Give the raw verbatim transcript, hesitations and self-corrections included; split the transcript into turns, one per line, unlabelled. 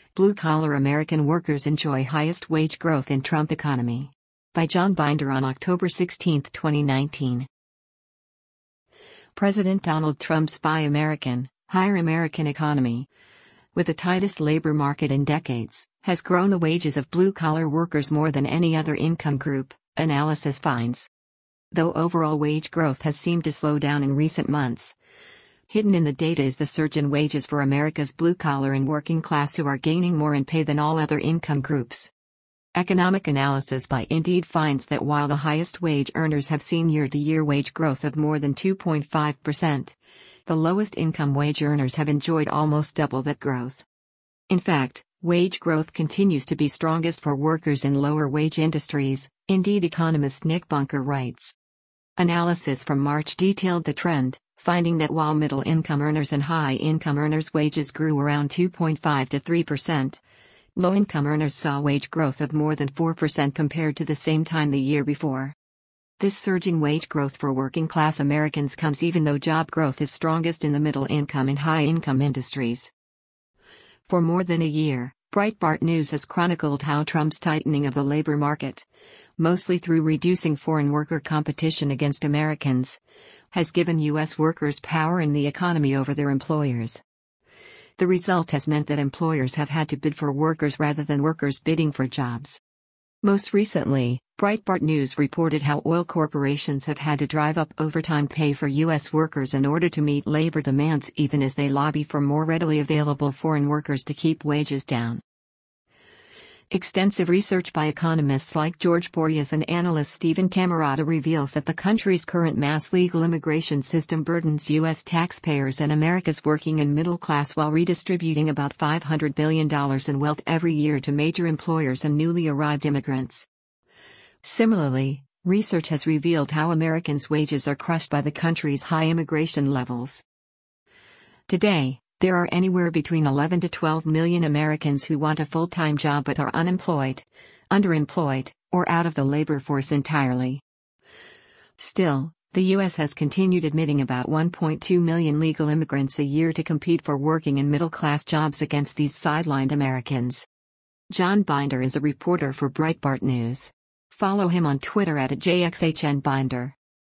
Blue-collar American workers enjoy highest wage growth in Trump economy. By John Binder on October sixteenth, twenty nineteen. President Donald Trump's Buy American, Hire American economy, with the tightest labor market in decades, has grown the wages of blue-collar workers more than any other income group, analysis finds. Though overall wage growth has seemed to slow down in recent months, hidden in the data is the surge in wages for America's blue-collar and working class who are gaining more in pay than all other income groups. Economic analysis by Indeed finds that while the highest wage earners have seen year-to-year wage growth of more than two point five percent, the lowest income wage earners have enjoyed almost double that growth. In fact, wage growth continues to be strongest for workers in lower wage industries, Indeed economist Nick Bunker writes. Analysis from March detailed the trend, finding that while middle-income earners and high-income earners' wages grew around two point five to three percent, low-income earners saw wage growth of more than four percent compared to the same time the year before. This surging wage growth for working-class Americans comes even though job growth is strongest in the middle-income and high-income industries. For more than a year, Breitbart News has chronicled how Trump's tightening of the labor market, mostly through reducing foreign worker competition against Americans, has given U S workers power in the economy over their employers. The result has meant that employers have had to bid for workers rather than workers bidding for jobs. Most recently, Breitbart News reported how oil corporations have had to drive up overtime pay for U S workers in order to meet labor demands even as they lobby for more readily available foreign workers to keep wages down. Extensive research by economists like George Boreas and analyst Stephen Camarota reveals that the country's current mass legal immigration system burdens U S taxpayers and America's working and middle class while redistributing about five hundred billion dollars in wealth every year to major employers and newly arrived immigrants. Similarly, research has revealed how Americans' wages are crushed by the country's high immigration levels. Today, there are anywhere between eleven to twelve million Americans who want a full-time job but are unemployed, underemployed, or out of the labor force entirely. Still, the U S has continued admitting about one point two million legal immigrants a year to compete for working and middle-class jobs against these sidelined Americans. John Binder is a reporter for Breitbart News. Follow him on Twitter at J X H N Binder.